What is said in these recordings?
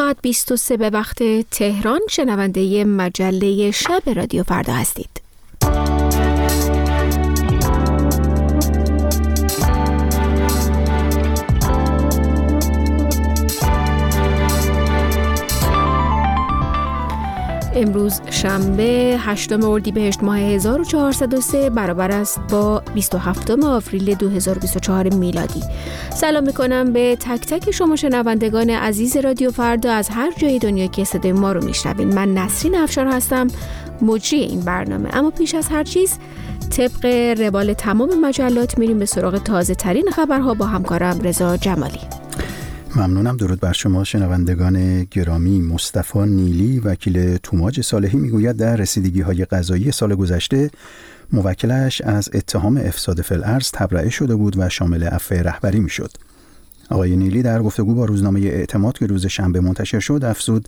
ساعت 23 به وقت تهران شنونده مجله شب رادیو فردا هستید. امروز شنبه 8 اردیبهشت ماه 1403 برابر است با 27 آوریل 2024 میلادی. سلام میکنم به تک تک شما شنوندگان عزیز رادیو فردا از هر جای دنیا که صدای ما رو میشنوین. من نسرین افشار هستم، مجری این برنامه. اما پیش از هر چیز طبق روال تمام مجلات میریم به سراغ تازه ترین خبرها با همکارم رضا جمالی. ممنونم. درود بر شما شنوندگان گرامی. مصطفی نیلی وکیل توماج صالحی میگوید در رسیدگی‌های قضایی سال گذشته موکلش از اتهام افساد فی الارض تبرئه شده بود و شامل عفو رهبری میشد. آقای نیلی در گفتگو با روزنامه اعتماد که روز شنبه منتشر شد افزود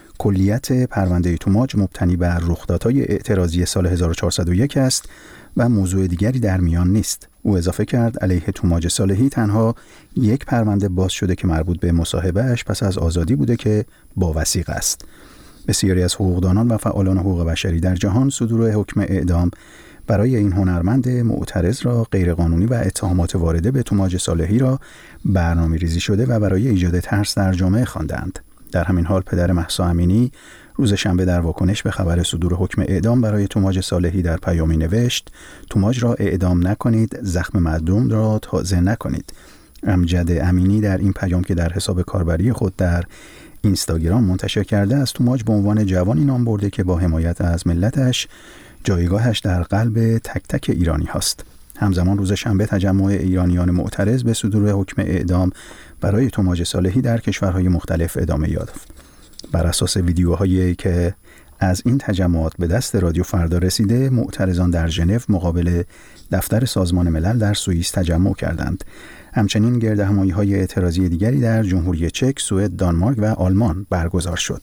کلیت پرونده توماج مبتنی بر رخدادهای اعتراضی سال 1401 است و موضوع دیگری در میان نیست. او اضافه کرد علیه توماج صالحی تنها یک پرونده باز شده که مربوط به مصاحبه‌اش پس از آزادی بوده که با وثیقه است. بسیاری از حقوقدانان و فعالان حقوق بشری در جهان صدور حکم اعدام برای این هنرمند معترض را غیرقانونی و اتهامات وارده به توماج صالحی را برنامه‌ریزی شده و برای ایجاد ترس در جامعه خواندند. در همین حال پدر مهسا امینی روز شنبه در واکنش به خبر صدور حکم اعدام برای توماج صالحی در پیامی نوشت: توماج را اعدام نکنید، زخم مردم را تازه نکنید. امجد امینی در این پیام که در حساب کاربری خود در اینستاگرام منتشر کرده از توماج به عنوان جوانی نام برده که با حمایت از ملتش جایگاهش در قلب تک تک ایرانی هاست. همزمان روز شنبه تجمع ایرانیان معترض به صدور حکم اعدام برای توماج صالحی در کشورهای مختلف ادامه یافت. بر اساس ویدیوهایی که از این تجمعات به دست رادیو فردا رسیده، معترضان در ژنو مقابل دفتر سازمان ملل در سوئیس تجمع کردند. همچنین گردهمایی‌های اعتراضی دیگری در جمهوری چک، سوئد، دانمارک و آلمان برگزار شد.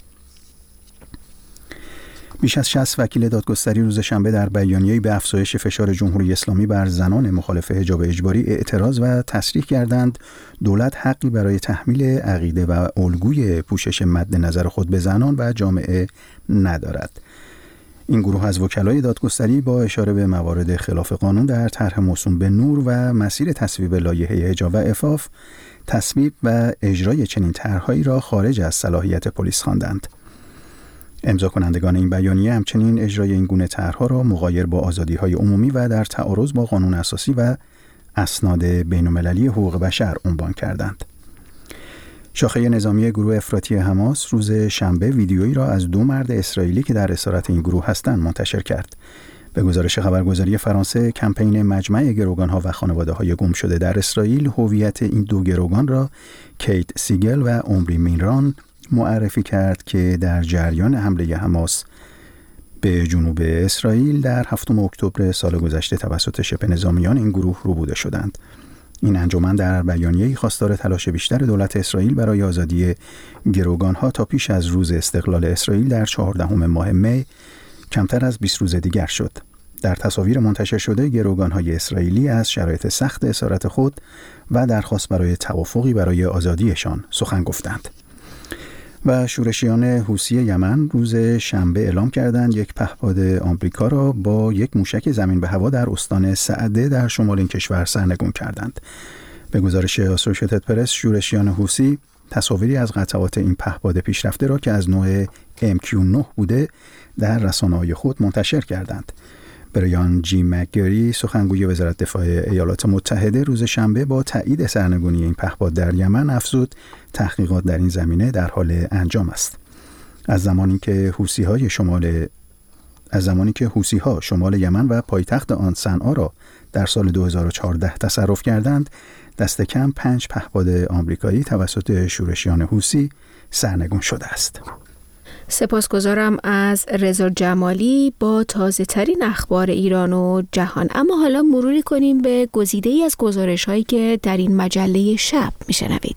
بیش از 60 وکیل دادگستری روز شنبه در بیانیه‌ای به افزایش فشار جمهوری اسلامی بر زنان مخالف حجاب اجباری اعتراض و تصریح کردند دولت حقی برای تحمیل عقیده و الگوی پوشش مد نظر خود به زنان و جامعه ندارد. این گروه از وکلای دادگستری با اشاره به موارد خلاف قانون در طرح موسوم به نور و مسیر تصویب لایحه حجاب و عفاف، تصویب و اجرای چنین طرح‌هایی را خارج از صلاحیت پلیس خواندند. امضا کنندگان این بیانیه همچنین اجرای این گونه طرح‌ها را مغایر با آزادی‌های عمومی و در تعارض با قانون اساسی و اسناد بین‌المللی حقوق بشر عنوان کردند. شاخه نظامی گروه افراطی حماس روز شنبه ویدیویی را از 2 مرد اسرائیلی که در اسارت این گروه هستند منتشر کرد. به گزارش خبرگزاری فرانسه، کمپین مجمع گروگان‌ها و خانواده‌های گم شده در اسرائیل هویت این 2 گروگان را کیت سیگل و عمری مینران معرفی کرد که در جریان حمله حماس به جنوب اسرائیل در 7 اکتبر سال گذشته توسط شبه نظامیان این گروه روبوده شدند. این انجمن در بیانیه‌ای خواستار تلاش بیشتر دولت اسرائیل برای آزادی گروگان‌ها تا پیش از روز استقلال اسرائیل در 14 ماه می کمتر از 20 روز دیگر شد. در تصاویر منتشر شده گروگان‌های اسرائیلی از شرایط سخت اسارت خود و درخواست برای توافقی برای آزادیشان سخن گفتند. و شورشیان حوثی یمن روز شنبه اعلام کردند یک پهپاد آمریکا را با یک موشک زمین به هوا در استان سعده در شمال این کشور سرنگون کردند. به گزارش اسوسییتد پرس، شورشیان حوثی تصاویری از قطعات این پهپاد پیشرفته را که از نوع MQ-9 بوده در رسانه‌های خود منتشر کردند. بریان جی مکگری، سخنگوی وزارت دفاع ایالات متحده، روز شنبه با تایید سرنگونی این پهپاد در یمن افزود تحقیقات در این زمینه در حال انجام است. از زمانی که حوثی‌ها شمال یمن و پایتخت آن صنعا را در سال 2014 تصرف کردند، دست کم 5 پهپاد آمریکایی توسط شورشیان حوثی سرنگون شده است. سپاسگزارم از رضا جمالی با تازه ترین اخبار ایران و جهان. اما حالا مروری کنیم به گزیده‌ای از گزارش‌هایی که در این مجله شب میشنوید.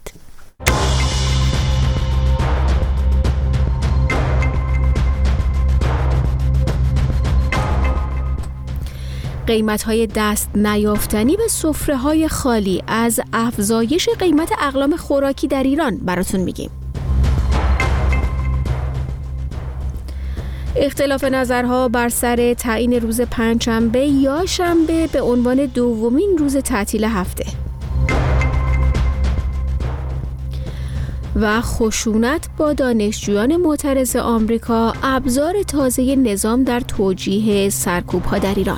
قیمت‌های دست نیافتنی و سفره‌های خالی از افزایش قیمت اقلام خوراکی در ایران براتون میگیم. اختلاف نظرها بر سر تعیین روز پنجشنبه یا شنبه به عنوان دومین روز تعطیل هفته و خشونت با دانشجویان معترض آمریکا ابزار تازه نظام در توجیه سرکوب‌ها در ایران.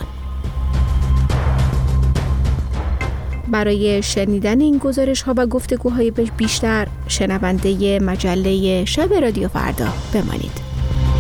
برای شنیدن این گزارش‌ها و گفتگوهای بیشتر شنونده مجله شب رادیو فردا بمانید.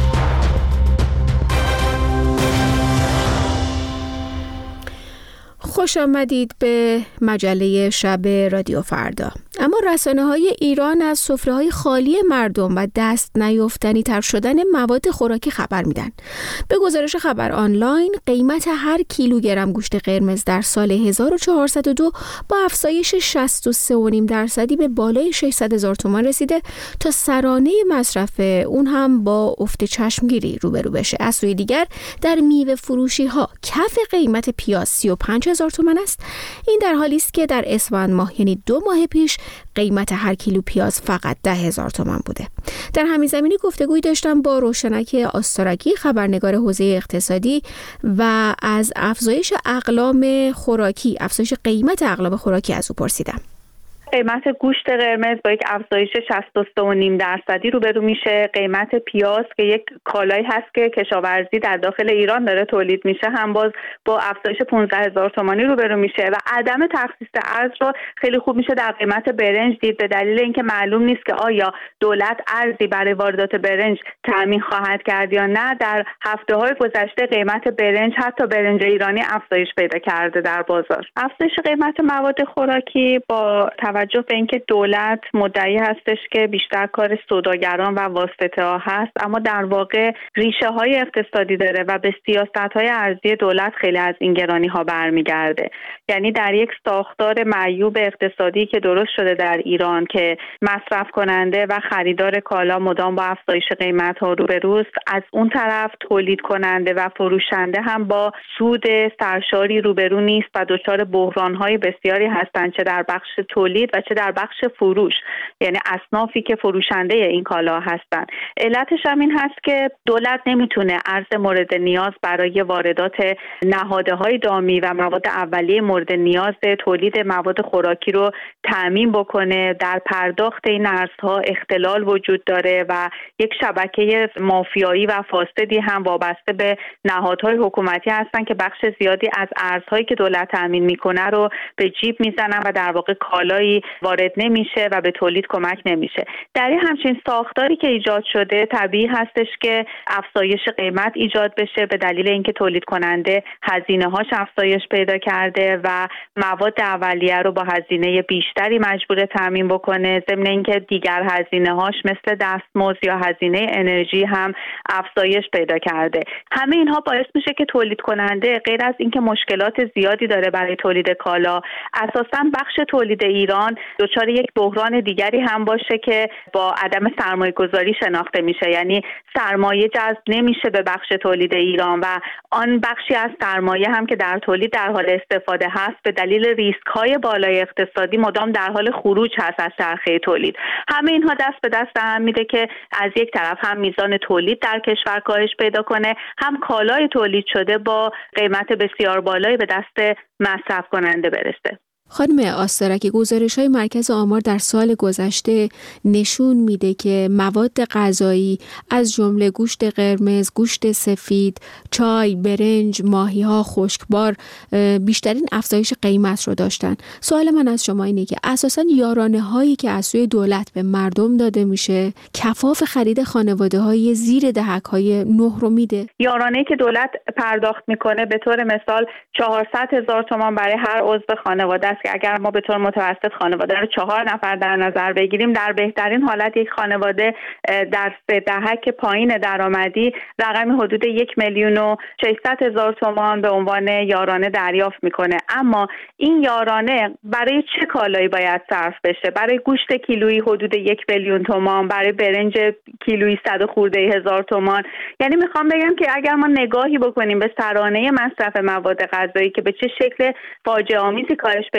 خوش آمدید به مجله شب رادیو فردا. اما رسانه‌های ایران از سفره‌های خالی مردم و دست نیافتنی تر شدن مواد خوراکی خبر میدن. به گزارش خبر آنلاین، قیمت هر کیلوگرم گوشت قرمز در سال 1402 با افزایش 63.5% به بالای 600,000 تومان رسیده تا سرانه مصرف اون هم با افت چشمگیری روبرو بشه. از سوی دیگر در میوه فروشی ها کف قیمت پیاز 35,000 تومان است. این در حالی است که در اسفند ماه، یعنی 2 ماه پیش، قیمت هر کیلو پیاز فقط 10,000 تومان بوده. در همین زمینه گفتگویی داشتم با روشنک آستارکی، خبرنگار حوزه اقتصادی، و از افزایش قیمت اقلام خوراکی از او پرسیدم. قیمت گوشت قرمز با یک افزایش 63.5% روبرو میشه. قیمت پیاز که یک کالایی هست که کشاورزی در داخل ایران داره تولید میشه هم باز با افزایش 15,000 تومانی روبرو میشه و عدم تخصیص ارز رو خیلی خوب میشه در قیمت برنج دید، به دلیل اینکه معلوم نیست که آیا دولت ارزی برای واردات برنج تامین خواهد کرد یا نه. در هفته‌های گذشته قیمت برنج، حتی برنج ایرانی، افزایش پیدا کرده در بازار. افزایش قیمت مواد خوراکی با توجه به اینکه دولت مدعی هستش که بیشتر کار سوداگران و واسطه‌ها هست، اما در واقع ریشه های اقتصادی داره و به سیاست های ارزی دولت خیلی از این گرانی ها برمیگرده. یعنی در یک ساختار معیوب اقتصادی که درست شده در ایران که مصرف کننده و خریدار کالا مدام با افزایش قیمت ها روبروست، از اون طرف تولید کننده و فروشنده هم با سود سرشاری روبرو نیست و دچار بحران های بسیاری هستند، چه در بخش تولید و چه در بخش فروش، یعنی اصنافی که فروشنده این کالا هستن. علتش هم این هست که دولت نمیتونه ارز مورد نیاز برای واردات نهادهای دامی و مواد اولیه مورد نیاز تولید مواد خوراکی رو تامین بکنه. در پرداخت این ارزها اختلال وجود داره و یک شبکه مافیایی و فاسدی هم وابسته به نهادهای حکومتی هستن که بخش زیادی از ارزهایی که دولت تامین میکنه رو به جیب میزنن و در واقع کالایی وارد نمیشه و به تولید کمک نمیشه. در این همچین ساختاری که ایجاد شده، طبیعی هستش که افزایش قیمت ایجاد بشه به دلیل اینکه تولید کننده هزینه هاش افزایش پیدا کرده و مواد اولیه رو با هزینه بیشتری مجبور تامین بکنه، ضمن اینکه دیگر هزینه هاش مثل دستمزد یا هزینه انرژی هم افزایش پیدا کرده. همه اینها باعث میشه که تولید کننده غیر از اینکه مشکلات زیادی داره برای تولید کالا، اساساً بخش تولید ایران دچار یک بحران دیگری هم باشه که با عدم سرمایه گذاری شناخته میشه. یعنی سرمایه جذب نمیشه به بخش تولید ایران و آن بخشی از سرمایه هم که در تولید در حال استفاده هست به دلیل ریسک های بالای اقتصادی مدام در حال خروج هست از چرخه تولید. همه اینها دست به دست هم میده که از یک طرف هم میزان تولید در کشور کاهش پیدا کنه، هم کالای تولید شده با قیمت بسیار بالایی به دست مصرف کننده برسه. خانم آستارکی، گزارش‌های مرکز آمار در سال گذشته نشون میده که مواد غذایی از جمله گوشت قرمز، گوشت سفید، چای، برنج، ماهی‌ها، خشکبار بیشترین افزایش قیمت رو داشتن. سوال من از شما اینه که اساساً یارانه‌هایی که از سوی دولت به مردم داده میشه کفاف خرید خانواده‌های زیر دهک‌های 9 رو میده؟ یارانه‌ای که دولت پرداخت میکنه به طور مثال 400,000 تومان برای هر عضو خانواده که اگر ما به طور متوسط خانواده رو 4 نفر در نظر بگیریم، در بهترین حالت یک خانواده در 3 دهک پایین درآمدی رقمی حدود 1,600,000 تومان به عنوان یارانه دریافت میکنه. اما این یارانه برای چه کالایی باید صرف بشه؟ برای گوشت کیلویی حدود 1,000,000 تومان، برای برنج کیلویی 100 خورده هزار تومان. یعنی میخوام بگم که اگر ما نگاهی بکنیم به سرانه مصرف مواد غذایی که به چه شکل فاجعه آمیزی کاهش پیدا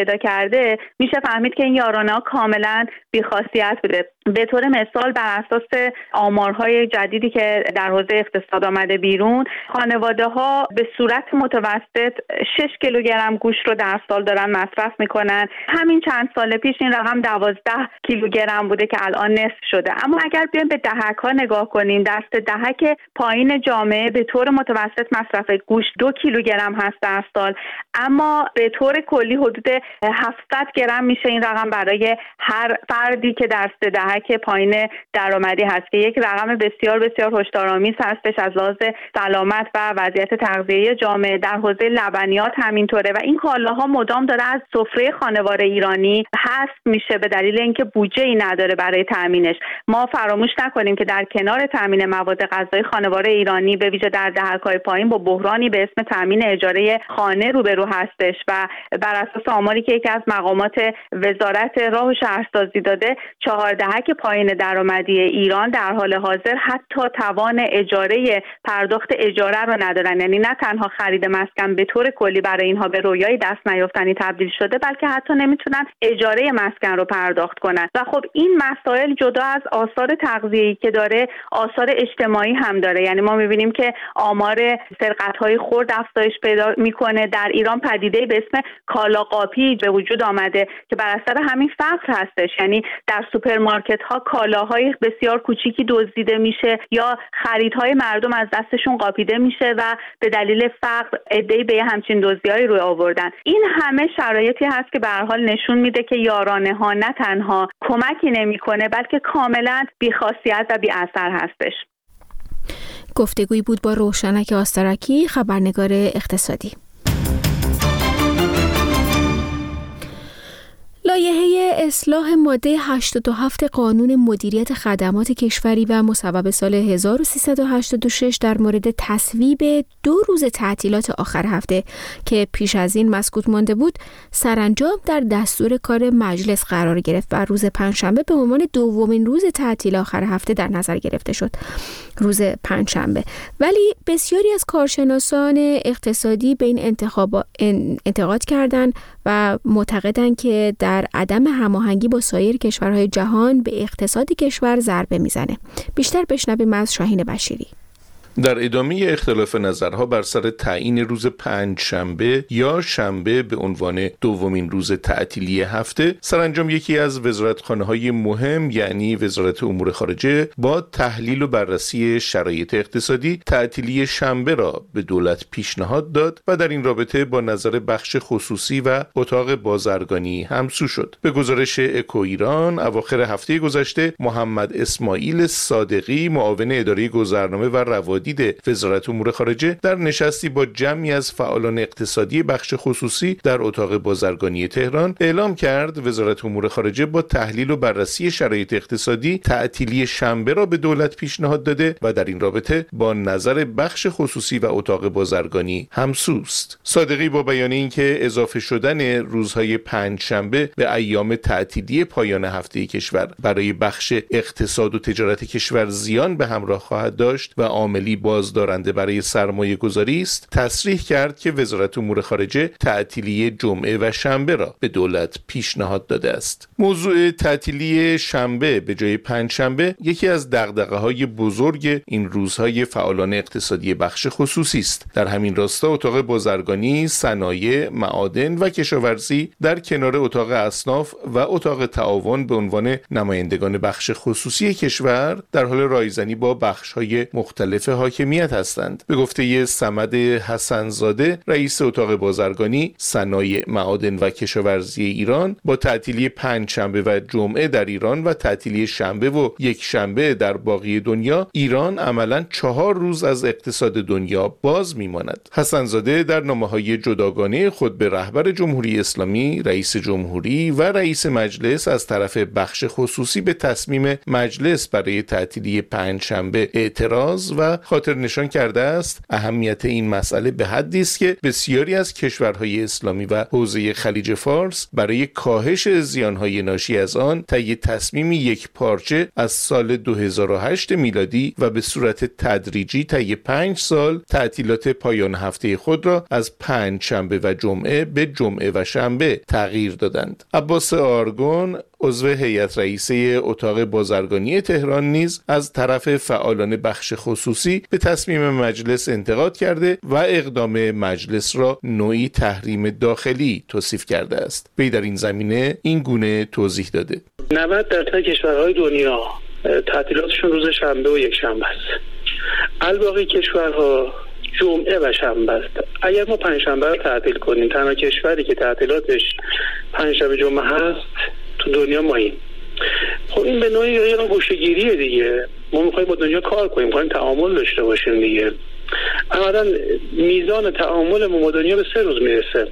پیدا کرده، میشه فهمید که این یارانه‌ها کاملا بی‌خاصیت بوده. به طور مثال بر اساس آمارهای جدیدی که در حوزه اقتصاد آمده بیرون، خانواده‌ها به صورت متوسط 6 کیلوگرم گوشت رو در سال دارن مصرف میکنن. همین چند سال پیش این رقم 12 کیلوگرم بوده که الان نصف شده. اما اگر بیایم به دهک‌ها نگاه کنیم، دست دهک پایین جامعه به طور متوسط مصرف گوشت 2 کیلوگرم هست در سال، اما به طور کلی حدود 700 گرم میشه این رقم برای هر فردی که دست دهک پایین درآمدی هست، که یک رقم بسیار بسیار هشدارآمیز هستش از لحاظ سلامت و وضعیت تغذیه جامعه. در حوزه لبنیات همینطوره و این کالاها مدام داره از سفره خانوار ایرانی حذف میشه به دلیل اینکه بودجه‌ای نداره برای تامینش. ما فراموش نکنیم که در کنار تامین مواد غذایی، خانوار ایرانی به ویژه در دهک‌های پایین با بحرانی به اسم تامین اجاره خانه روبرو هستش و بر اساس آماری که یکی از مقامات وزارت راه و شهرسازی داده، 4 دهک پایین درآمدی ایران در حال حاضر حتی توان اجاره پرداخت اجاره رو ندارن. یعنی نه تنها خرید مسکن به طور کلی برای اینها به رویای دست نیافتنی تبدیل شده، بلکه حتی نمیتونن اجاره مسکن رو پرداخت کنن. و خب این مسائل جدا از آثار تغذیه‌ای که داره، آثار اجتماعی هم داره. یعنی ما میبینیم که آمار سرقت‌های خرد افزایش پیدا میکنه. در ایران پدیده به اسم کالاقاپی به وجود آمده که بر اثر همین فقر هستش. یعنی در سوپرمارکت‌ها کالاهای بسیار کوچیکی دزدیده میشه یا خریدهای مردم از دستشون قاپیده میشه و به دلیل فقر عده‌ای به همچین دزدی‌هایی روی آوردن. این همه شرایطی هست که به هر حال نشون میده که یارانه‌ها نه تنها کمکی نمیکنه، بلکه کاملا بی‌خاصیت و بی‌اثر هستش. گفتگویی بود با روشنک آسترکی، خبرنگار اقتصادی. لایحه اصلاح ماده 87 قانون مدیریت خدمات کشوری و مصوب سال 1386 در مورد تصویب 2 روز تعطیلات آخر هفته که پیش از این مسکوت مانده بود، سرانجام در دستور کار مجلس قرار گرفت و روز پنجشنبه به عنوان دومین روز تعطیل آخر هفته در نظر گرفته شد. روز پنجشنبه. ولی بسیاری از کارشناسان اقتصادی به این انتقاد کردند و معتقدند که در عدم هماهنگی با سایر کشورهای جهان به اقتصاد کشور ضربه میزنه. بیشتر بشنویم از شاهین بشیری. در ادامه اختلاف نظرها بر سر تعیین روز پنجشنبه یا شنبه به عنوان دومین روز تعطیلی هفته، سرانجام یکی از وزارتخانه‌های مهم یعنی وزارت امور خارجه با تحلیل و بررسی شرایط اقتصادی تعطیلی شنبه را به دولت پیشنهاد داد و در این رابطه با نظر بخش خصوصی و اتاق بازرگانی همسو شد. به گزارش اکو ایران، اواخر هفته گذشته محمد اسماعیل صادقی، معاون اداره گذرنامه و روادید وزارت امور خارجه، در نشستی با جمعی از فعالان اقتصادی بخش خصوصی در اتاق بازرگانی تهران اعلام کرد وزارت امور خارجه با تحلیل و بررسی شرایط اقتصادی تعطیلی شنبه را به دولت پیشنهاد داده و در این رابطه با نظر بخش خصوصی و اتاق بازرگانی همسوست. صادقی با بیان اینکه اضافه شدن روزهای پنجشنبه به ایام تعطیلی پایان هفته کشور برای بخش اقتصاد و تجارت کشور زیان به همراه خواهد داشت و عاملی بازدارنده برای سرمایه گذاری است، تصریح کرد که وزارت امور خارجه تعطیلی جمعه و شنبه را به دولت پیشنهاد داده است. موضوع تعطیلی شنبه به جای پنجشنبه یکی از دغدغه‌های بزرگ این روزهای فعالان اقتصادی بخش خصوصی است. در همین راستا اتاق بازرگانی، صنایع، معادن و کشاورزی در کنار اتاق اصناف و اتاق تعاون به عنوان نمایندگان بخش خصوصی کشور در حال رایزنی با بخش‌های مختلف حاکمیت هستند. به گفته صمد حسن‌زاده، رئیس اتاق بازرگانی، صنایع، معادن و کشاورزی ایران، با تعطیلی پنجشنبه و جمعه در ایران و تعطیلی شنبه و یک شنبه در باقی دنیا، ایران عملاً 4 روز از اقتصاد دنیا باز میماند. حسن‌زاده در نامه‌های جداگانه خود به رهبر جمهوری اسلامی، رئیس جمهوری و رئیس مجلس از طرف بخش خصوصی به تصمیم مجلس برای تعطیلی پنجشنبه اعتراض و خاطر نشان کرده است اهمیت این مسئله به حدی است که بسیاری از کشورهای اسلامی و حوزه خلیج فارس برای کاهش زیانهای ناشی از آن طی تصمیمی یک پارچه از سال 2008 میلادی و به صورت تدریجی طی 5 سال تعطیلات پایان هفته خود را از 5 شنبه و جمعه به جمعه و شنبه تغییر دادند. عباس آرگون عضو هیئت رئیسه اتاق بازرگانی تهران نیز از طرف فعالان بخش خصوصی به تصمیم مجلس انتقاد کرده و اقدام مجلس را نوعی تحریم داخلی توصیف کرده است. وی در این زمینه این گونه توضیح داده: 90% کشورهای دنیا تعطیلاتشون روز شنبه و یک شنبه است. الباقی کشورها جمعه و شنبه است. اگر ما پنجشنبه رو تعطیل کنیم، تنها کشوری که تعطیلاتش پنجشنبه جمعه هست تو دنیا ماییم. خب این به نوعی یه نوع گوشه‌گیریه دیگه. ما می‌خوایم با دنیا کار کنیم، می‌خوایم تعامل داشته باشیم دیگه. عملاً میزان تعامل ما با دنیا به 3 روز میرسه.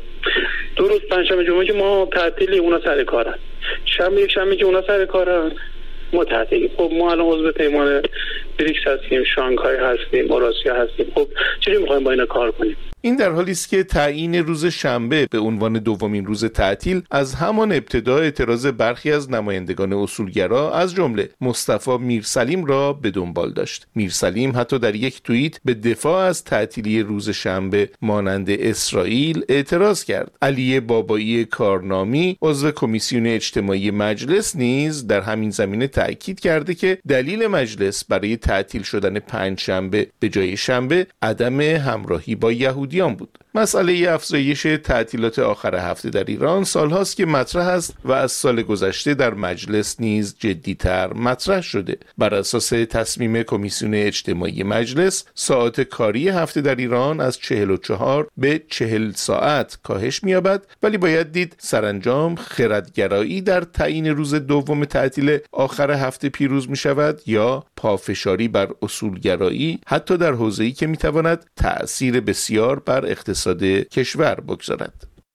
2 روز پنجشنبه جمعه که ما تعطیلی، اونا سر کارن. شنبه یک شنبه که اونا سر کارن، ما تعطیلی. خب ما الان عضو پیمان بریکس هستیم، شانگهای هستیم، اوراسیا هستیم. خب چجوری می‌خوایم با اینا کار کنیم؟ این در حالی است که تعیین روز شنبه به عنوان دومین روز تعطیل از همان ابتدا اعتراض برخی از نمایندگان اصولگرا از جمله مصطفی میرسلیم را به دنبال داشت. میرسلیم حتی در یک توییت به دفاع از تعطیلی روز شنبه مانند اسرائیل اعتراض کرد. علی بابایی کارنامی عضو کمیسیون اجتماعی مجلس نیز در همین زمینه تأکید کرده که دلیل مجلس برای تعطیل شدن 5 شنبه به جای شنبه عدم همراهی با یهودیان بود. مسئله افزایش تعطیلات آخر هفته در ایران سالهاست که مطرح است و از سال گذشته در مجلس نیز جدی‌تر مطرح شده. بر اساس تصمیم کمیسیون اجتماعی مجلس، ساعات کاری هفته در ایران از 44 به 40 ساعت کاهش می‌یابد، ولی باید دید سرانجام خردگرایی در تعیین روز دوم تعطیل آخر هفته پیروز می‌شود یا پافشاری بر اصولگرایی، حتی در حوزه‌ای که می‌تواند تأثیر بسیار بر اقتصاد کشور بگذارد.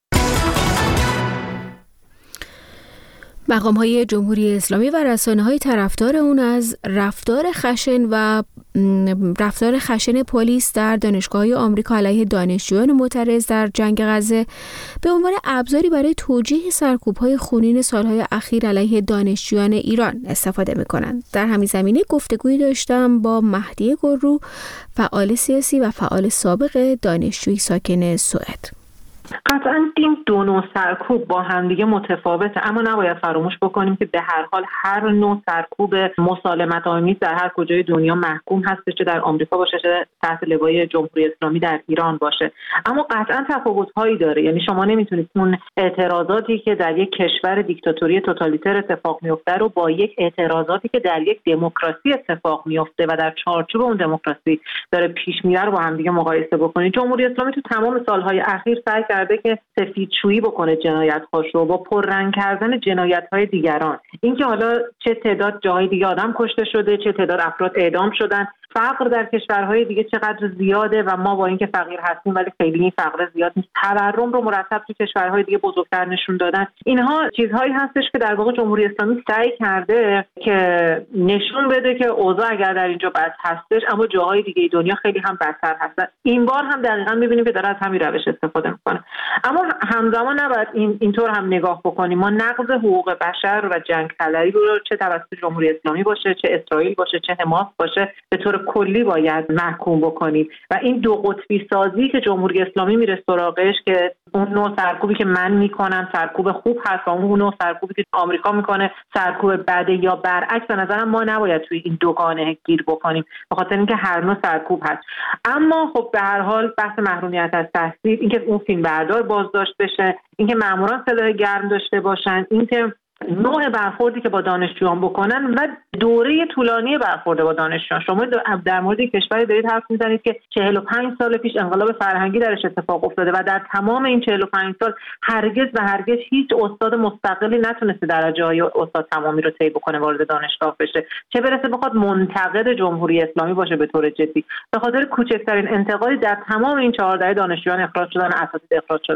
مقام‌های جمهوری اسلامی و رسانه‌های طرفدار اون از رفتار خشن پلیس در دانشگاه‌های آمریکا علیه دانشجویان معترض در جنگ غزه به عنوان ابزاری برای توجیه سرکوب‌های خونین سالهای اخیر علیه دانشجویان ایران استفاده می‌کنند. در همین زمینه گفتگویی داشتم با مهدی گرو، فعال سیاسی و فعال سابق دانشجویی ساکن سوئد. قطعاً این دو نوع سرکوب با همدیگه متفاوته، اما نباید فراموش بکنیم که به هر حال هر نوع سرکوب مسالمت آمیز در هر کجای دنیا محکوم هست، چه در آمریکا باشه چه تحت لوای جمهوری اسلامی در ایران باشه. اما قطعاً تفاوت‌هایی داره. یعنی شما نمیتونید اون اعتراضاتی که در یک کشور دیکتاتوری توتالیتر اتفاق میفته رو با یک اعتراضاتی که در یک دموکراسی اتفاق میفته و در چارچوب اون دموکراسی داره پیش میره رو با همدیگه مقایسه بکنید. جمهوری اسلامی تو تمام سالهای اخیر سعی کرده که سفیدشویی بکنه جنایت‌هاش رو با پررنگ کردن جنایت‌های دیگران. اینکه حالا چه تعداد جاهای دیگه آدم کشته شده، چه تعداد افراد اعدام شدن، فقر در کشورهای دیگه چقدر زیاده و ما با اینکه فقیر هستیم ولی خیلی این فقر زیاد نیست، تورم رو مرتب تو کشورهای دیگه بزرگتر نشون دادن. اینها چیزهایی هستش که در واقع جمهوری اسلامی سعی کرده که نشون بده که اوضاع اگر در اینجا بد هستش اما جاهای دیگه دنیا خیلی هم بدتر هستن. این بار هم دقیقاً می‌بینیم که داره از همین روش استفاده می‌کنه. اما همزمان نباید اینطور هم نگاه بکنیم. ما نقض حقوق بشر و جنگ طلبی رو چه توسط جمهوری اسلامی باشه، چه اسرائیل باشه، چه حماس باشه، به طور کلی باید محکوم بکنیم و این دو قطبی سازی که جمهوری اسلامی میره سراغش که اون نوع سرکوبی که من میکنم سرکوب خوب هست و اون نوع سرکوبی که آمریکا میکنه سرکوب بده یا برعکس، به نظرم ما نباید توی این دوگانه گیر بکنیم به خاطر اینکه هر نوع سرکوب هست. اما خب به هر حال بحث محرومیت از تحصیل، اینکه اون فیلم بردار بازداشت بشه، اینکه ماموران سلاح گرم داشته باشن، اینکه نوع برخوردی که با دانشجویان بکنن و دوره طولانی برخورد با دانشجویان. شما در مورد کشوری دارید حرف میزنید که 45 سال پیش انقلاب فرهنگی درش اتفاق افتاده و در تمام این 45 سال هرگز و هرگز هیچ استاد مستقلی نتونسته درجه‌های استاد تمامی رو طی بکنه وارد دانشگاه بشه، چه برسه بخواد منتقد جمهوری اسلامی باشه به طور جدی. به خاطر کوچکترین انتقادی در تمام این 4 دهه دانشجویان اخراج شدن، اساتید اخراج شدن.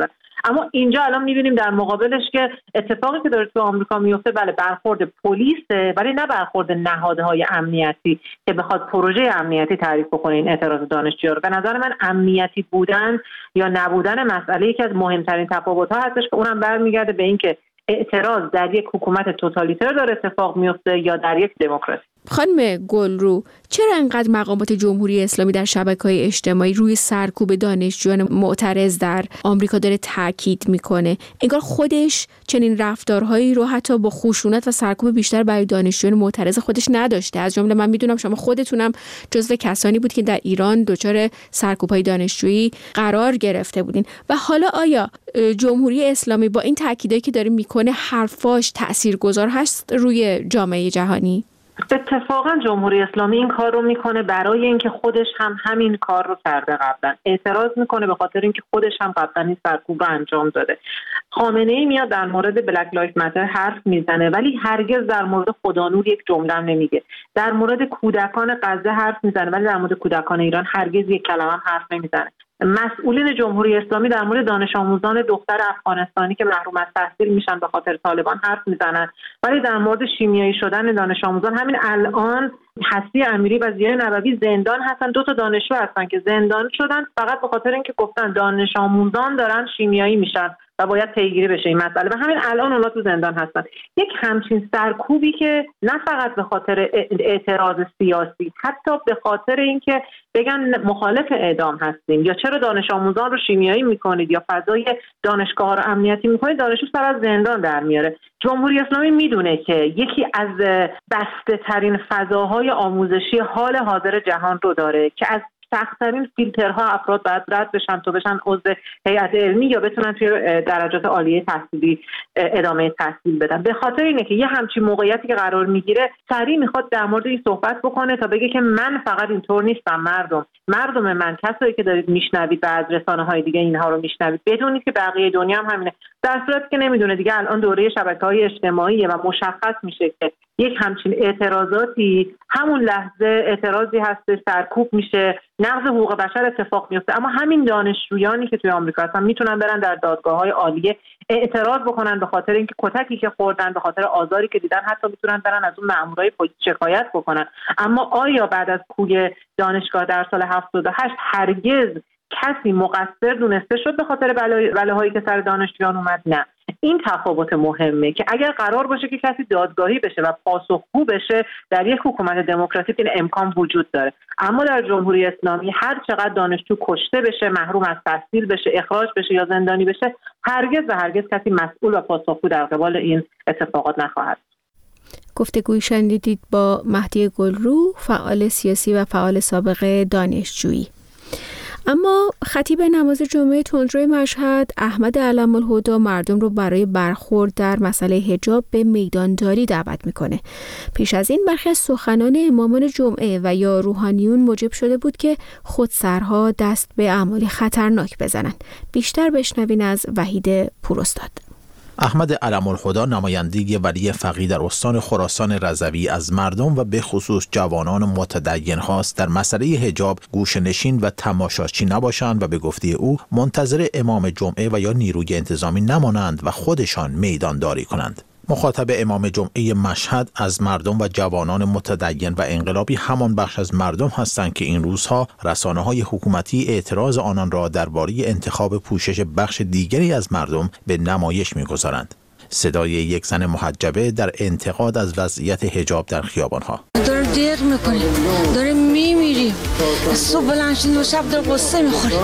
اما اینجا الان می‌بینیم در مقابلش که اتفاقی که داره تو آمریکا میفته، بله برخورد پلیسه، ولی نه برخورد نهادهای امنیتی که بخواد پروژه امنیتی تعریف بکنه این اعتراض دانشجویان رو. به نظر من امنیتی بودن یا نبودن مسئله یکی از مهمترین تفاوت‌ها هستش که اونم برمیگرده به اینکه اعتراض در یک حکومت توتالیتر داره اتفاق میفته یا در یک دموکراسی. خانم گلرو، چرا انقدر مقامات جمهوری اسلامی در شبکه‌های اجتماعی روی سرکوب دانشجویان معترض در آمریکا داره تاکید میکنه؟ انگار خودش چنین رفتارهایی رو حتی با خشونت و سرکوب بیشتر برای دانشجویان معترض خودش نداشته. از جمله من میدونم شما خودتونم جزو کسانی بود که در ایران دچار سرکوب‌های دانشجویی قرار گرفته بودین و حالا آیا جمهوری اسلامی با این تاکیدایی که داره میکنه حرفاش تاثیرگذار هست روی جامعه جهانی؟ اتفاقا جمهوری اسلامی این کار رو میکنه برای اینکه خودش هم همین کار رو کرده قبلا. اعتراض میکنه به خاطر اینکه خودش هم قبلا این سرکوب رو انجام داده. خامنه‌ای میاد در مورد بلک لایف ماتر حرف میزنه ولی هرگز در مورد خدانور یک جمله نمیگه. در مورد کودکان غزه حرف میزنه ولی در مورد کودکان ایران هرگز یک کلمه هم حرف نمیزنه. مسئولین جمهوری اسلامی در مورد دانش آموزان دختر افغانستانی که محروم از تحصیل میشن به خاطر طالبان حرف میزنن، ولی در مورد شیمیایی شدن دانش آموزان همین الان هستی امیری و ضیای نبوی زندان هستن. 2 تا دانشجو هستن که زندان شدن فقط به خاطر اینکه گفتن دانش آموزان دارن شیمیایی میشن و باید پیگیری بشه این مسئله و همین الان اونا تو زندان هستن. یک همچین سرکوبی که نه فقط به خاطر اعتراض سیاسی، حتی به خاطر اینکه بگن مخالف اعدام هستیم یا چرا دانش آموزان رو شیمیایی میکنید یا فضای دانشگاه رو امنیتی میکنید، دانشجو سر از زندان در میاره. جمهوری اسلامی میدونه که یکی از بسته ترین فضاهای آموزشی حال حاضر جهان رو داره که از سخت‌ترین فیلترها افراد باید رد بشن تا بشن عضو هیئت علمی یا بتونن توی درجات عالیه تحصیلی ادامه تحصیل بدن. به خاطر اینه که یه همچین موقعیتی که قرار میگیره سریع میخواد در مورد این صحبت بکنه تا بگه که من فقط اینطور نیستم، مردم من، کسایی که دارید میشنوید و از رسانه‌های دیگه اینها رو میشنوید، بدونید که بقیه دنیا هم همینه. در صورتی که نمیدونه دیگه الان دوره شبکه‌های اجتماعی و مشخص میشه که یک همچین اعتراضاتی همون لحظه اعتراضی هست، سرکوب میشه، نقض حقوق بشر اتفاق میفته. اما همین دانشجویانی که توی آمریکا هستن میتونن برن در دادگاه‌های عالیه اعتراض بکنن به خاطر اینکه کتکی که خوردن، به خاطر آزاری که دیدن، حتی میتونن برن از اون مامورای پلیس شکایت بکنن. اما آیا بعد از کوی دانشگاه در سال 78 هرگز کسی مقصر دونسته شد به خاطر بلاهایی که سر دانشجویان اومد؟ نه. این تفاوت مهمه که اگر قرار باشه که کسی دادگاهی بشه و پاسخگو بشه در یک حکومت دموکراتیک این امکان وجود داره، اما در جمهوری اسلامی هر چقدر دانشجو کشته بشه، محروم از تحصیل بشه، اخراج بشه یا زندانی بشه، هرگز و هرگز کسی مسئول و پاسخگو در قبال این اتفاقات نخواهد. گفتگوی شنیدید با مهدی گلرو، فعال سیاسی و فعال سابق دانشجویی. اما خطیب نماز جمعه تندروی مشهد احمد علم‌الهدی مردم رو برای برخورد در مسئله حجاب به میدانداری دعوت میکنه. پیش از این برخی از سخنان امامان جمعه و یا روحانیون موجب شده بود که خودسرها دست به اعمال خطرناک بزنند. بیشتر بشنوین از وحید پوراستاد. احمد علم‌الهدی نماینده ولی فقیه در استان خراسان رضوی از مردم و به خصوص جوانان متدین خواست در مسئله حجاب گوشه‌نشین و تماشاچی نباشند و به گفته او منتظر امام جمعه و یا نیروی انتظامی نمانند و خودشان میدانداری کنند. مخاطب امام جمعه مشهد از مردم و جوانان متدین و انقلابی همان بخش از مردم هستند که این روزها رسانه‌های حکومتی اعتراض آنان را درباره انتخاب پوشش بخش دیگری از مردم به نمایش می‌گذارند. صدای یک زن محجبه در انتقاد از وضعیت حجاب در خیابان‌ها. داره دیر می‌کنه، داره می‌میریم، صبح بلند شدیم و شب در قصه می‌خوریم.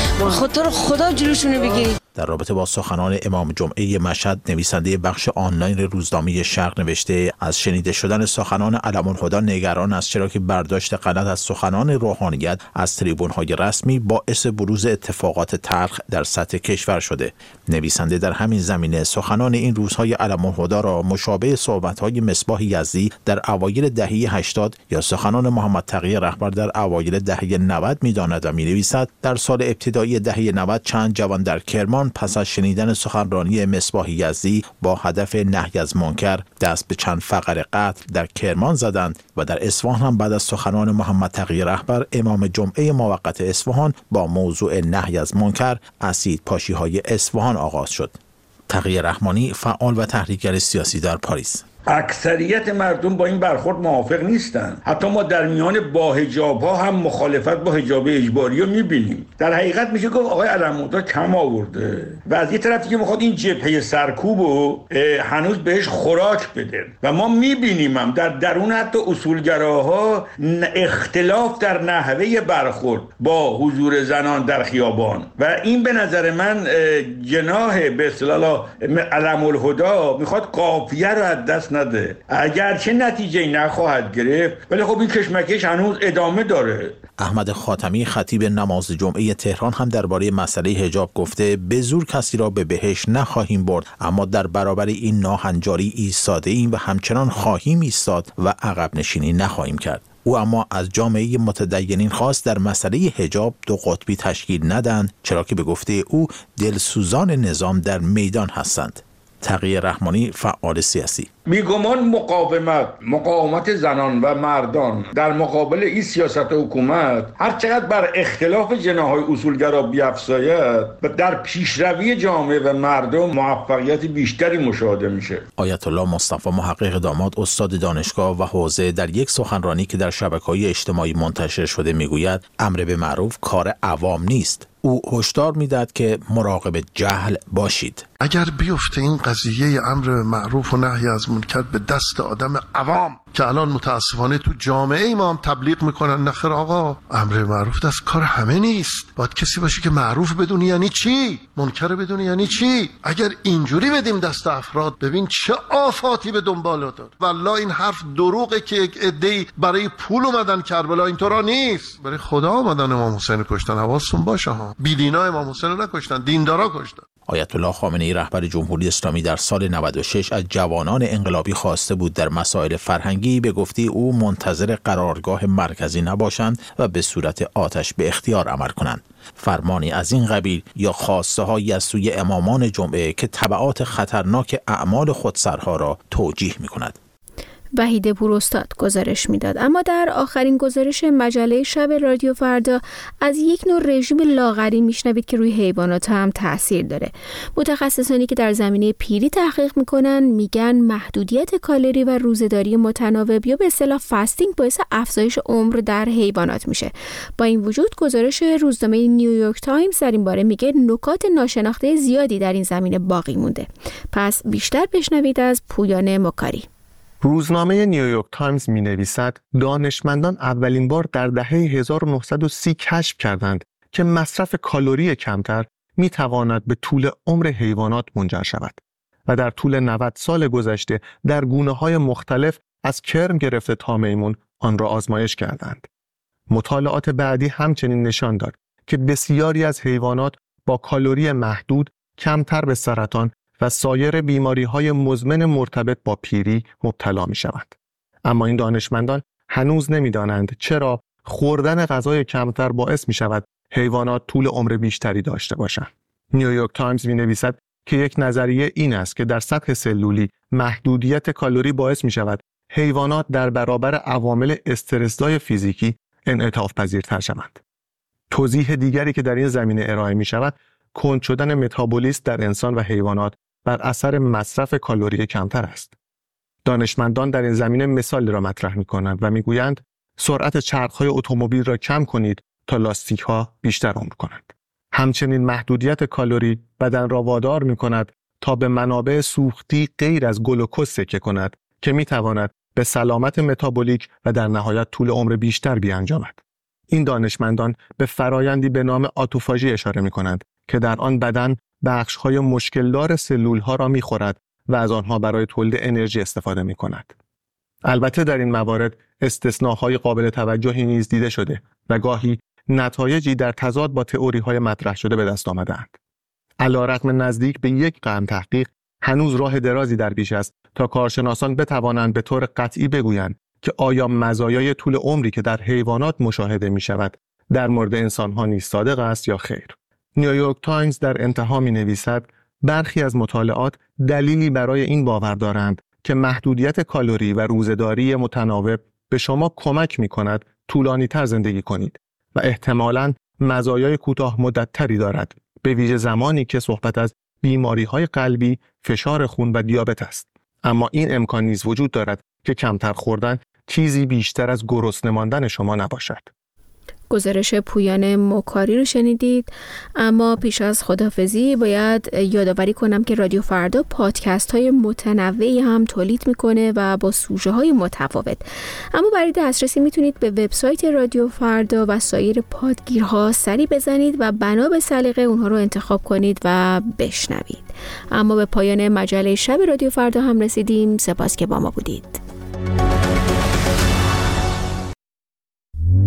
خدا جلوشونو بگیرید. در رابطه با سخنان امام جمعه مشهد، نویسنده بخش آنلاین روزنامه شرق نوشته از شنیده شدن سخنان علم‌الهدی نگران است، چرا که برداشت غلط از سخنان روحانیت از تریبون‌های رسمی باعث بروز اتفاقات تلخ در سطح کشور شده. نویسنده در همین زمینه سخنان این روزهای علم‌الهدی را مشابه صحبت‌های مصباح یزدی در اوایل دهه 80 یا سخنان محمد تقی رهبر در اوایل دهه 90 می‌داند و می‌نویسد در سال ابتدایی دهه 90 چند جوان در کرمان دانشمندان پس از شنیدن سخنرانی مصباح یزدی با هدف نهی از منکر دست به چند فقره قتل در کرمان زدند و در اصفهان هم بعد از سخنان محمد تقی رهبر امام جمعه موقت اصفهان با موضوع نهی از منکر اسید پاشی‌های اصفهان آغاز شد. تقی رحمانی فعال و تحریکگر سیاسی در پاریس: اکثریت مردم با این برخورد موافق نیستن. حتی ما در میان با حجاب‌ها هم مخالفت با حجاب اجباری رو می‌بینیم. در حقیقت میشه گفت آقای علم‌الهدا کم آورده و از یه طرفی که میخواد این جبهه سرکوب رو هنوز بهش خوراک بده و ما می‌بینیم هم در درون حتی اصولگراها اختلاف در نحوه برخورد با حضور زنان در خیابان و این به نظر من جناح به اصطلاح علم‌الهدا میخواد قافیه رو از دست نده، اگرچه نتیجه نخواهد گرفت ولی خب این کشمکش هنوز ادامه داره. احمد خاتمی خطیب نماز جمعه تهران هم درباره مسئله حجاب گفته به زور کسی را به بهشت نخواهیم برد، اما در برابر این ناهنجاری ایستاده ایم و همچنان خواهیم ایستاد و عقب نشینی نخواهیم کرد. او اما از جامعه متدینین خواست در مسئله حجاب دو قطبی تشکیل ندهند، چرا که به گفته او دلسوزان نظام در میدان هستند. تقی رحمانی فعال سیاسی: بیگمان مقاومت زنان و مردان در مقابل این سیاست حکومت هر چقدر بر اختلاف جناح‌های اصولگرا بیفزاید و در پیشروی جامعه و مردم موفقیت بیشتری مشاهده میشه. آیت الله مصطفی محقق داماد استاد دانشگاه و حوزه در یک سخنرانی که در شبکه‌های اجتماعی منتشر شده میگوید امر به معروف کار عوام نیست. او هشدار میداد که مراقب جهل باشید. اگر بیفته این قضیه امر معروف و نهی از منکر به دست آدم عوام که الان متاسفانه تو جامعه ما هم تبلیغ میکنن نخیر آقا امر معروف دست کار همه نیست، باید کسی باشه که معروف بدونی یعنی چی، منکر بدونی یعنی چی. اگر اینجوری بدیم دست افراد ببین چه آفاتی به دنبال داره. والله این حرف دروغه که یک عده‌ای برای پول اومدن کربلا، اینطورا نیست. برای خدا اومدن امام حسین کشتن، حواستون باشه ها. بیدینا امام حسین نکشتن، دیندارا کشتن. آیت الله خامنه‌ای رهبر جمهوری اسلامی در سال 96 از جوانان انقلابی خواسته بود در مسائل فرهنگی به گفته او منتظر قرارگاه مرکزی نباشند و به صورت آتش به اختیار عمل کنند. فرمانی از این قبیل یا خواسته‌هایی از سوی امامان جمعه که تبعات خطرناک اعمال خودسرها را توجیه می‌کند. وحید پوراستاد گزارش میداد. اما در آخرین گزارش مجله شب رادیو فردا از یک نوع رژیم لاغری میشنوید که روی حیوانات هم تاثیر داره. متخصصانی که در زمینه پیری تحقیق میکنن میگن محدودیت کالری و روزه‌داری متناوب یا به اصطلاح فاستینگ باعث افزایش عمر در حیوانات میشه. با این وجود گزارش روزنامه نیویورک تایمز در این باره میگه نکات ناشناخته زیادی در این زمینه باقی مونده. پس بیشتر بشنوید از پویان مکاری. روزنامه نیویورک تایمز می‌نویسد دانشمندان اولین بار در دهه 1930 کشف کردند که مصرف کالری کمتر می‌تواند به طول عمر حیوانات منجر شود و در طول 90 سال گذشته در گونه‌های مختلف از کرم گرفته تا میمون آن را آزمایش کردند. مطالعات بعدی همچنین نشان داد که بسیاری از حیوانات با کالری محدود کمتر به سرطان و سایر بیماری‌های مزمن مرتبط با پیری مبتلا می‌شوند. اما این دانشمندان هنوز نمی‌دانند چرا خوردن غذای کمتر باعث می‌شود حیوانات طول عمر بیشتری داشته باشند. نیویورک تایمز می‌نویسد که یک نظریه این است که در سطح سلولی محدودیت کالری باعث می‌شود حیوانات در برابر عوامل استرس‌زای فیزیکی انعطاف پذیرتر شوند. توضیح دیگری که در این زمینه ارائه می‌شود کند شدن متابولیسم در انسان و حیوانات بر اثر مصرف کالری کمتر است. دانشمندان در این زمینه مثالی را مطرح می‌کنند و می‌گویند سرعت چرخ‌های اتومبیل را کم کنید تا لاستیک‌ها بیشتر عمر کنند. همچنین محدودیت کالری بدن را وادار می‌کند تا به منابع سوختی غیر از گلوکز تکیه کند که می‌تواند به سلامت متابولیک و در نهایت طول عمر بیشتر بیانجامد. این دانشمندان به فرایندی به نام آتوفاژی اشاره می‌کنند که در آن بدن بخش‌های مشکلدار سلول‌ها را می‌خورد و از آنها برای تولید انرژی استفاده می‌کند. البته در این موارد استثناء‌های قابل توجهی نیز دیده شده و گاهی نتایجی در تضاد با تئوری‌های مطرح شده به دست آمده‌اند. علی‌رغم نزدیک به یک قرن تحقیق، هنوز راه درازی در پیش است تا کارشناسان بتوانند به طور قطعی بگویند که آیا مزایای طول عمری که در حیوانات مشاهده می‌شود در مورد انسان‌ها نیز صادق است یا خیر. نیویورک تایمز در انتها می‌نویسد برخی از مطالعات دلیلی برای این باور دارند که محدودیت کالری و روزه‌داری متناوب به شما کمک می‌کند طولانی‌تر زندگی کنید و احتمالاً مزایای کوتاه مدت‌تری دارد، به ویژه زمانی که صحبت از بیماری‌های قلبی، فشار خون و دیابت است. اما این امکان نیز وجود دارد که کمتر خوردن چیزی بیشتر از گرسنه ماندن شما نباشد. گزارش پویان مکاری رو شنیدید. اما پیش از خداحافظی باید یادآوری کنم که رادیو فردا پادکست های متنوعی هم تولید میکنه و با سوژه های متفاوت. اما برای دسترسی میتونید به وبسایت رادیو فردا و سایر پادگیرها سری بزنید و بنا به سلیقه اونها رو انتخاب کنید و بشنوید. اما به پایان مجله شب رادیو فردا هم رسیدیم. سپاس که با ما بودید.